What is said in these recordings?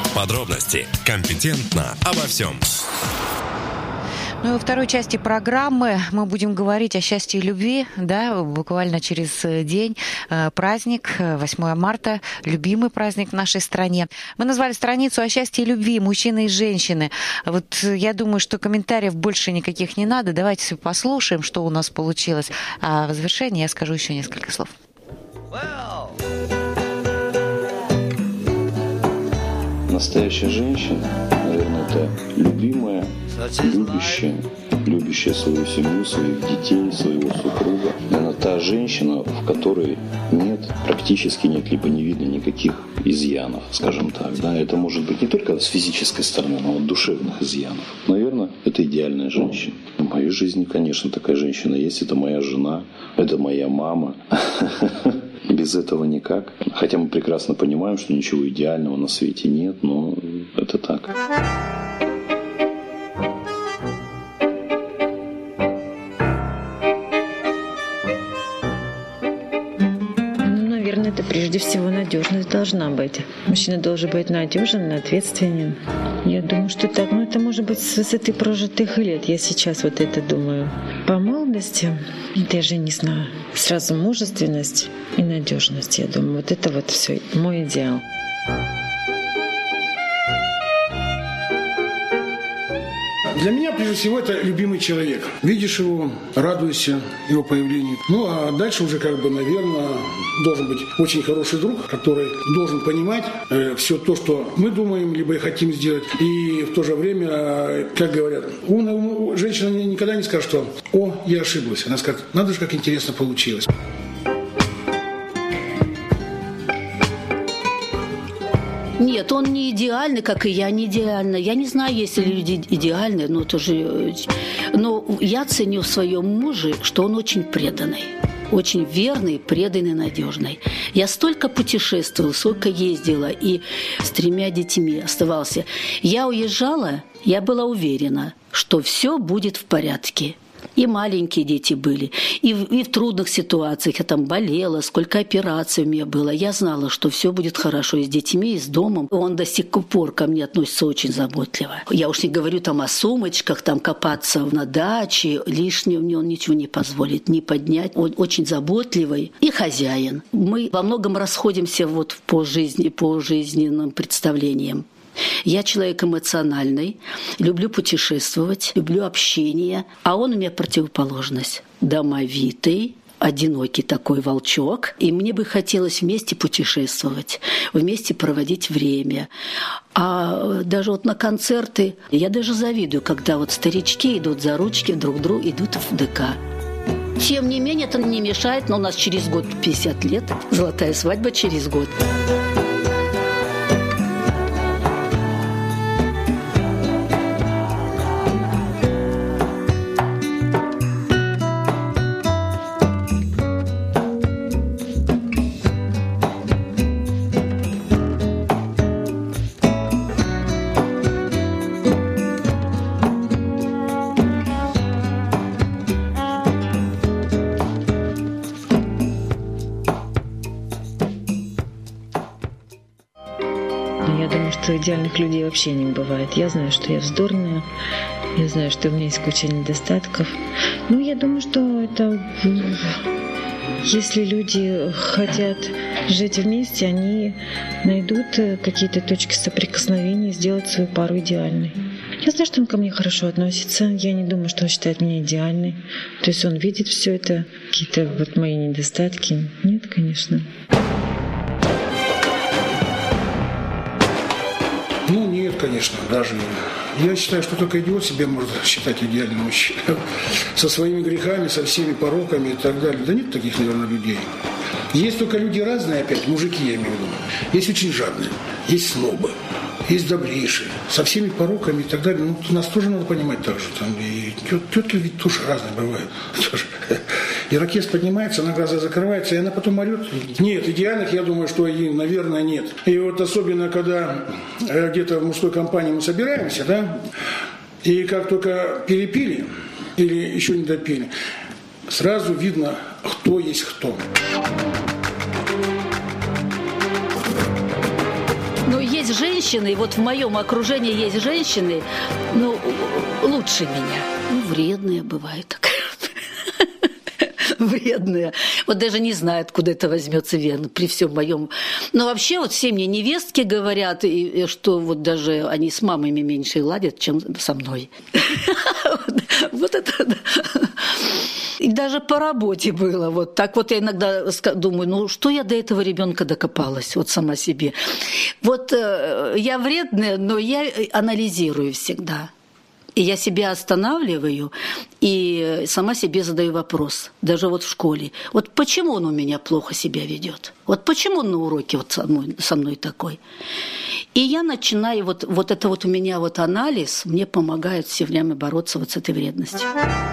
Подробности компетентно обо всем. Ну и во второй части программы мы будем говорить о счастье и любви, да, буквально через день. Праздник, 8 марта, любимый праздник в нашей стране. Мы назвали страницу о счастье и любви, мужчины и женщины. Вот я думаю, что комментариев больше никаких не надо. Давайте послушаем, что у нас получилось. А в завершении я скажу еще несколько слов. Настоящая женщина, наверное, это любимая, любящая свою семью, своих детей, своего супруга. Наверное, та женщина, в которой практически нет, либо не видно никаких изъянов, скажем так. Да? Это может быть не только с физической стороны, но и душевных изъянов. Наверное, это идеальная женщина. В моей жизни, конечно, такая женщина есть. Это моя жена, это моя мама. Без этого никак. Хотя мы прекрасно понимаем, что ничего идеального на свете нет, но это так. Это прежде всего надежность должна быть. Мужчина должен быть надежен, ответственен. Я думаю, что так. Но это может быть с высоты прожитых лет. Я сейчас вот это думаю. По молодости, даже не знаю, сразу мужественность и надежность. Я думаю, вот это вот все мой идеал. Для меня, прежде всего, это любимый человек. Видишь его, радуешься его появлению. Ну, а дальше уже, наверное, должен быть очень хороший друг, который должен понимать все то, что мы думаем, либо хотим сделать. И в то же время, как говорят, умная женщина никогда не скажет, что «О, я ошиблась». Она скажет, надо же, как интересно получилось. Нет, он не идеальный, как и я не идеальна. Я не знаю, есть ли люди идеальные, но я ценю в своем муже, что он очень преданный. Очень верный, преданный, надежный. Я столько путешествовала, столько ездила и с 3 детьми оставался. Я уезжала, я была уверена, что все будет в порядке. И маленькие дети были, и в трудных ситуациях. Я там болела, сколько операций у меня было. Я знала, что все будет хорошо и с детьми, и с домом. Он до сих пор ко мне относится очень заботливо. Я уж не говорю там о сумочках, там копаться на даче. Лишнего мне он ничего не позволит, не поднять. Он очень заботливый и хозяин. Мы во многом расходимся по жизненным представлениям. Я человек эмоциональный, люблю путешествовать, люблю общение, а он у меня противоположность. Домовитый, одинокий такой волчок, и мне бы хотелось вместе путешествовать, вместе проводить время. А даже на концерты я даже завидую, когда старички идут за ручки друг к другу, идут в ДК. Тем не менее, это не мешает, но у нас через год 50 лет, золотая свадьба через год. Идеальных людей вообще не бывает. Я знаю, что я вздорная, я знаю, что у меня есть куча недостатков. Но я думаю, что это... Если люди хотят жить вместе, они найдут какие-то точки соприкосновения и сделают свою пару идеальной. Я знаю, что он ко мне хорошо относится. Я не думаю, что он считает меня идеальной. То есть он видит все это, какие-то мои недостатки. Нет, конечно. Нет, конечно, даже я считаю, что только идиот себя может считать идеальным мужчиной. Со своими грехами, со всеми пороками и так далее. Да нет таких, наверное, людей. Есть только люди разные, опять, мужики, я имею в виду. Есть очень жадные, есть снобы, есть добрейшие, со всеми пороками и так далее. Ну, нас тоже надо понимать так же. И тетки ведь тоже разные бывают. Ирокез поднимается, она глаза закрывается, и она потом орет. Нет, идеальных, я думаю, что, наверное, нет. И особенно, когда где-то в мужской компании мы собираемся, да, и как только перепили или еще не допили, сразу видно, кто есть кто. Но есть женщины, вот в моем окружении есть женщины, ну, лучше меня. Ну, вредные бывают так. Вредные. Вот даже не знаю, откуда это возьмется верно при всем моем. Но вообще вот все мне невестки говорят, и что вот даже они с мамами меньше ладят, чем со мной. Вот это. И даже по работе было вот так. Вот я иногда думаю, ну что я до этого ребенка докопалась, вот сама себе. Вот я вредная, но я анализирую всегда. И я себя останавливаю и сама себе задаю вопрос, даже вот в школе. Вот почему он у меня плохо себя ведет? Вот почему он на уроке вот со мной такой? И я начинаю, вот это вот у меня вот анализ мне помогает все время бороться вот с этой вредностью.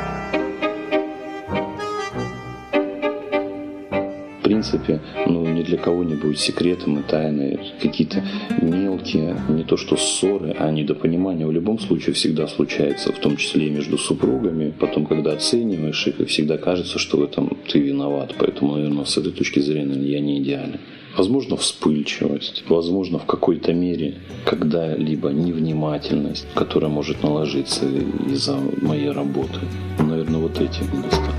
В принципе, ни для кого не будет секретом и тайны. Какие-то мелкие, не то что ссоры, а недопонимания в любом случае всегда случается, в том числе и между супругами. Потом, когда оцениваешь их, всегда кажется, что в этом ты виноват. Поэтому, наверное, с этой точки зрения я не идеален. Возможно, вспыльчивость, возможно, в какой-то мере когда-либо невнимательность, которая может наложиться из-за моей работы. Наверное, вот эти недостатки.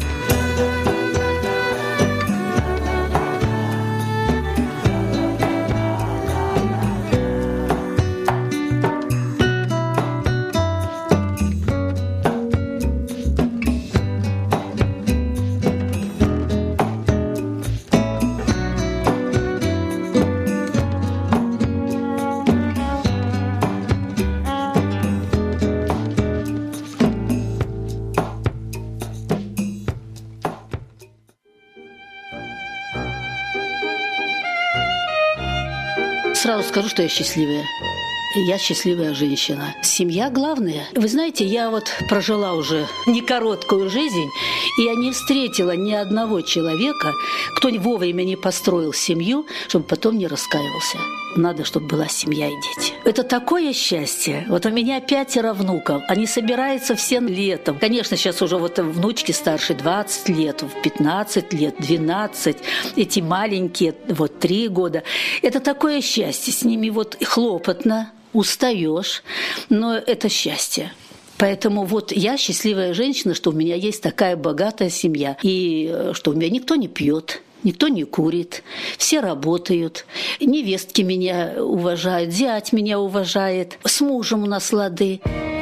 Сразу скажу, что я счастливая. Я счастливая женщина. Семья главная. Вы знаете, я вот прожила уже не короткую жизнь, и я не встретила ни одного человека, кто вовремя не построил семью, чтобы потом не раскаивался. Надо, чтобы была семья и дети. Это такое счастье. Вот у меня 5 внуков. Они собираются все летом. Конечно, сейчас уже вот внучки старше 20 лет, 15 лет, 12. Эти маленькие, вот 3 года. Это такое счастье. С ними вот хлопотно, устаешь, но это счастье. Поэтому вот я счастливая женщина, что у меня есть такая богатая семья. И что у меня никто не пьет. Никто не курит, все работают, невестки меня уважают, зять меня уважает, с мужем у нас лады.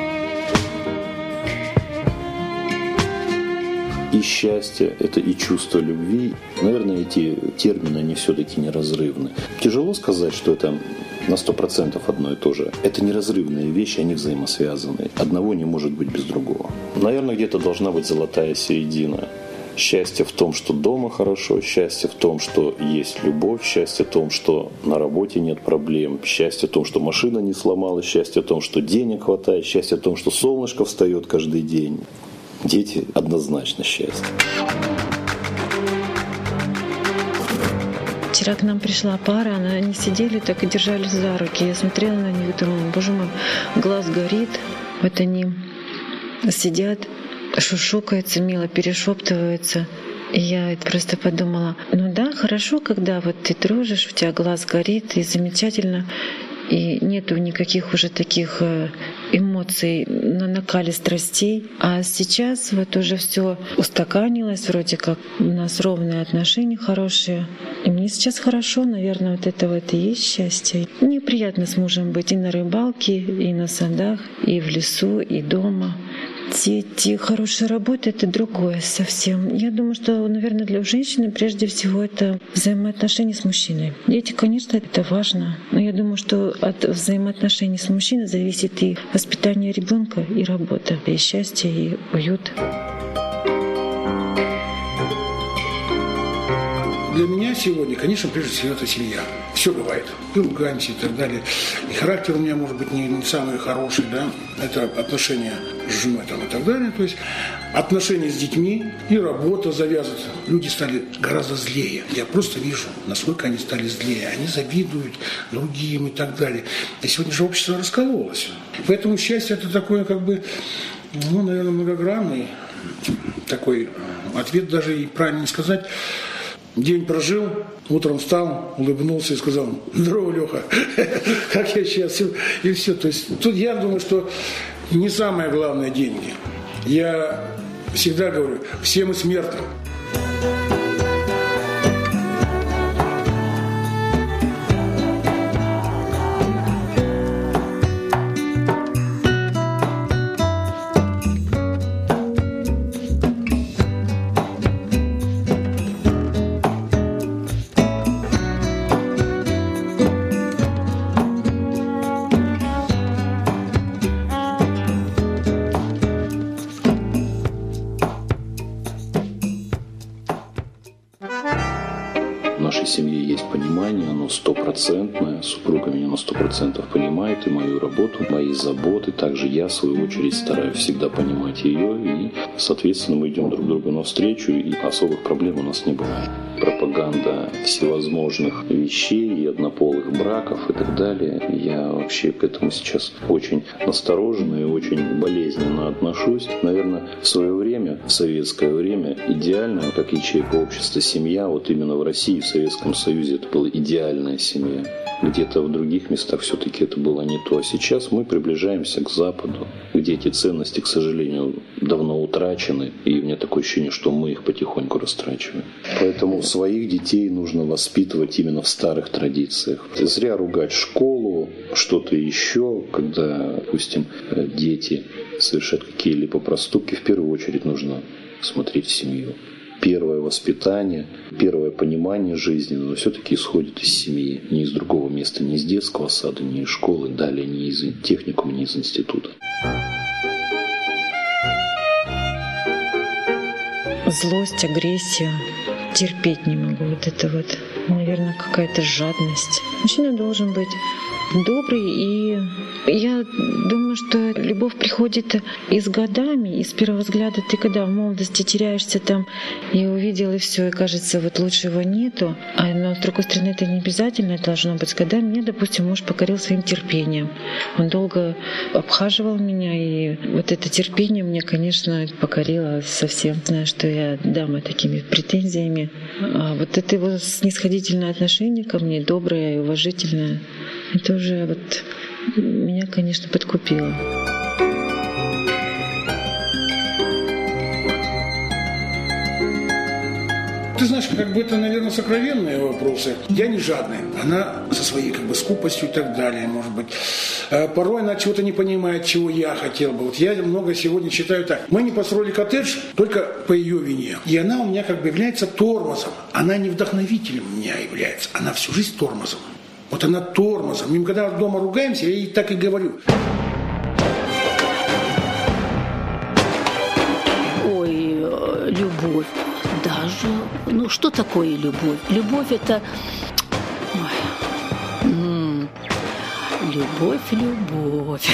И счастье – это и чувство любви. Наверное, эти термины, они все-таки неразрывны. Тяжело сказать, что это на 100% одно и то же. Это неразрывные вещи, они взаимосвязаны. Одного не может быть без другого. Наверное, где-то должна быть золотая середина. Счастье в том, что дома хорошо, счастье в том, что есть любовь, счастье в том, что на работе нет проблем, счастье в том, что машина не сломалась, счастье в том, что денег хватает, счастье в том, что солнышко встает каждый день. Дети однозначно счастье. Вчера к нам пришла пара, они сидели так и держались за руки. Я смотрела на них и думала, боже мой, глаз горит. Вот они сидят, шушукаются, мило перешептываются. И я просто подумала, ну да, хорошо, когда вот ты дружишь, у тебя глаз горит, и замечательно, и нету никаких уже таких эмоций на накале страстей. А сейчас вот уже все устаканилось, вроде как у нас ровные отношения хорошие. И мне сейчас хорошо, наверное, вот это вот и есть счастье. Мне приятно с мужем быть и на рыбалке, и на садах, и в лесу, и дома. Дети, хорошая работа — это другое совсем. Я думаю, что, наверное, для женщины прежде всего это взаимоотношения с мужчиной. Дети, конечно, это важно, но я думаю, что от взаимоотношений с мужчиной зависит и воспитание ребенка, и работа, и счастье, и уют. Для меня сегодня, конечно, прежде всего, это семья. Все бывает. И ругаемся и так далее. И характер у меня, может быть, не самый хороший, да. Это отношения с женой там, и так далее. То есть отношения с детьми и работа завязывается. Люди стали гораздо злее. Я просто вижу, насколько они стали злее. Они завидуют другим и так далее. И сегодня же общество раскололось. Поэтому счастье — это такое, как бы, ну, наверное, многогранный такой ответ, даже и правильно сказать. День прожил, утром встал, улыбнулся и сказал: здорово, Леха, как я сейчас, и все. То есть тут я думаю, что не самое главное деньги. Я всегда говорю, все мы смертны. В нашей семье есть понимание, оно стопроцентное. Супруга меня на 100% понимает и мою работу, мои заботы. Также я, в свою очередь, стараюсь всегда понимать ее. И, соответственно, мы идем друг другу навстречу, и особых проблем у нас не бывает. Пропаганда всевозможных вещей и однополых браков и так далее. Я вообще к этому сейчас очень настороженно и очень болезненно отношусь. Наверное, в свое время, в советское время, идеальная, как ячейка общества, семья, вот именно в России, в Советском Союзе, это была идеальная семья. Где-то в других местах все-таки это было не то. А сейчас мы приближаемся к Западу, где эти ценности, к сожалению, давно утрачены. И у меня такое ощущение, что мы их потихоньку растрачиваем. Поэтому своих детей нужно воспитывать именно в старых традициях. Зря ругать школу, что-то еще, когда, допустим, дети совершают какие-либо проступки. В первую очередь нужно смотреть в семью. Первое воспитание, первое понимание жизни, но все-таки исходит из семьи, не из другого места, не из детского сада, не из школы, далее не из техникума, не из института. Злость, агрессию терпеть не могу. Вот это вот, наверное, какая-то жадность. Мужчина должен быть добрый, и я думаю, что любовь приходит и с годами, и с первого взгляда. Ты когда в молодости теряешься там и увидел, и все, и кажется, вот лучше его нету. Но с другой стороны, это не обязательно должно быть. С годами мне, допустим, муж покорил своим терпением. Он долго обхаживал меня, и вот это терпение мне, конечно, покорило совсем. Знаю, что я дама такими претензиями. А вот это его снисходительное отношение ко мне, доброе и уважительное, это уже вот меня, конечно, подкупило. Ты знаешь, как бы это, наверное, сокровенные вопросы. Я не жадный. Она со своей как бы скупостью и так далее, может быть. Порой она чего-то не понимает, чего я хотел бы. Вот я много сегодня читаю так. Мы не построили коттедж только по ее вине. И она у меня как бы является тормозом. Она не вдохновителем у меня является. Она всю жизнь тормозом. Вот она тормозом. И мы когда дома ругаемся, я ей так и говорю. Ой, любовь. Даже, ну что такое любовь? Любовь это... Ой. Любовь.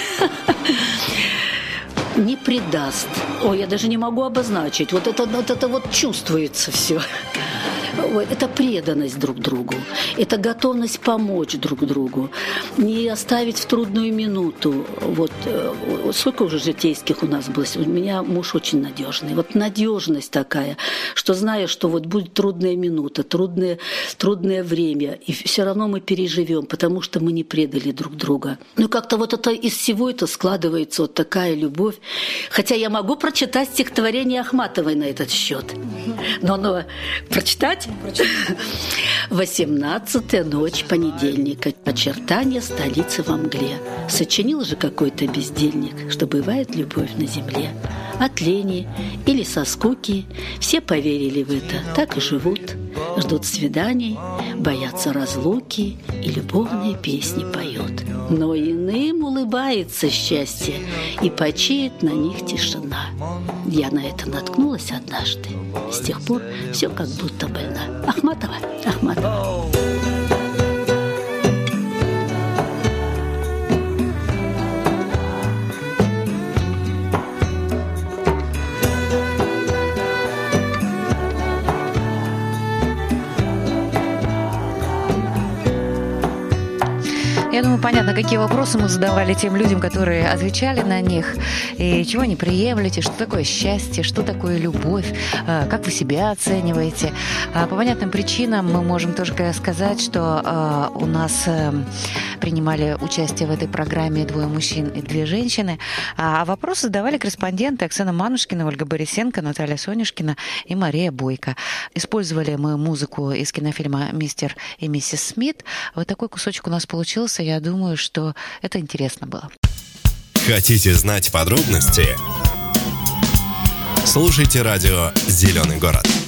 Не предаст. Ой, я даже не могу обозначить. Вот это вот чувствуется все. Это преданность друг другу, это готовность помочь друг другу, не оставить в трудную минуту. Вот сколько уже житейских у нас было. У меня муж очень надежный. Вот надежность такая, что зная, что вот будет трудная минута, трудное время, и все равно мы переживем, потому что мы не предали друг друга. Ну как-то вот это из всего это складывается вот такая любовь. Хотя я могу прочитать стихотворение Ахматовой на этот счет. Но прочитать? 18-я ночь понедельника. Очертания столицы во мгле. Сочинил же какой-то бездельник, что бывает любовь на земле. От лени или со скуки все поверили в это, так и живут. Ждут свиданий, боятся разлуки и любовные песни поют. Но иным улыбается счастье, и почиет на них тишина. Я на это наткнулась однажды. С тех пор все как будто больна. Ахматова. Я думаю, понятно, какие вопросы мы задавали тем людям, которые отвечали на них. И чего не приемлете, что такое счастье, что такое любовь, как вы себя оцениваете. По понятным причинам мы можем только сказать, что у нас принимали участие в этой программе 2 мужчин и 2 женщины. А вопросы задавали корреспонденты Оксана Манушкина, Ольга Борисенко, Наталья Сонюшкина и Мария Бойко. Использовали мы музыку из кинофильма «Мистер и миссис Смит». Вот такой кусочек у нас получился. Я думаю, что это интересно было. Хотите знать подробности? Слушайте радио «Зеленый город».